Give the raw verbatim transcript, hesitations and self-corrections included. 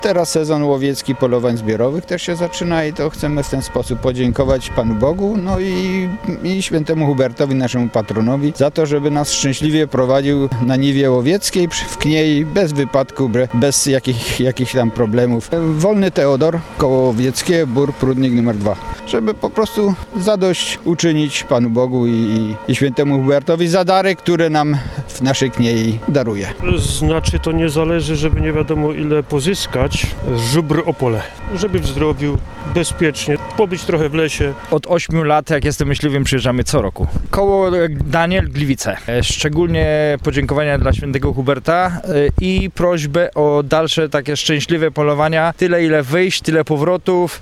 Teraz sezon łowiecki polowań zbiorowych też się zaczyna i to chcemy w ten sposób podziękować Panu Bogu, no i, i świętemu Hubertowi, naszemu patronowi, za to, żeby nas szczęśliwie prowadził na niwie łowieckiej w Kniei, bez wypadku, bez jakich, jakichś tam problemów. Wolny Teodor, koło łowieckie, Bór, Prudnik numer dwa. Żeby po prostu zadość uczynić Panu Bogu i, i świętemu Hubertowi za dary, które nam w naszej Kniei daruje. Znaczy to nie zależy, żeby nie wiadomo ile pozyskać, żubr Opole, żeby w zdrowiu, bezpiecznie, pobyć trochę w lesie. Od ośmiu lat, jak jestem myśliwym, przyjeżdżamy co roku. Koło Daniel, Gliwice. Szczególnie podziękowania dla świętego Huberta i prośbę o dalsze takie szczęśliwe polowania. Tyle ile wyjść, tyle powrotów.